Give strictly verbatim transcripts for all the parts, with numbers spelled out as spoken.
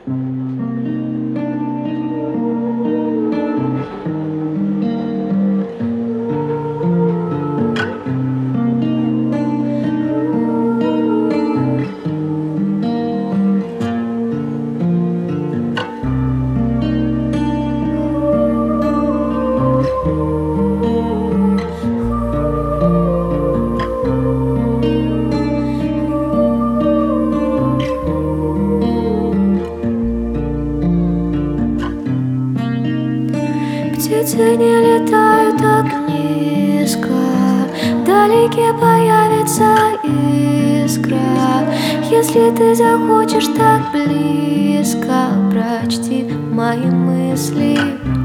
Птицы не летают так низко, вдалеке появится искра. Если ты захочешь так близко, прочти мои мысли.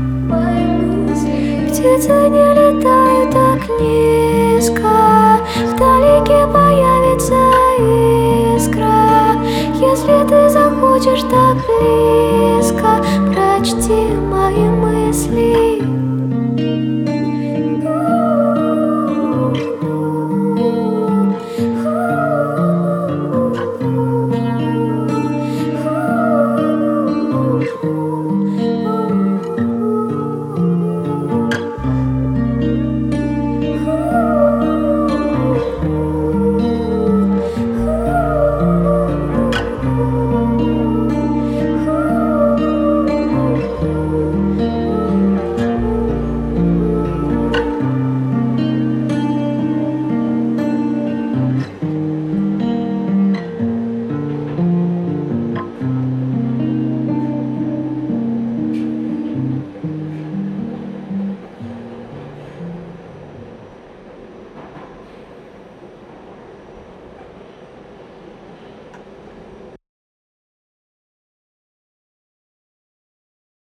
Птицы не летают так низко, вдалеке появится искра. Если ты захочешь так близко,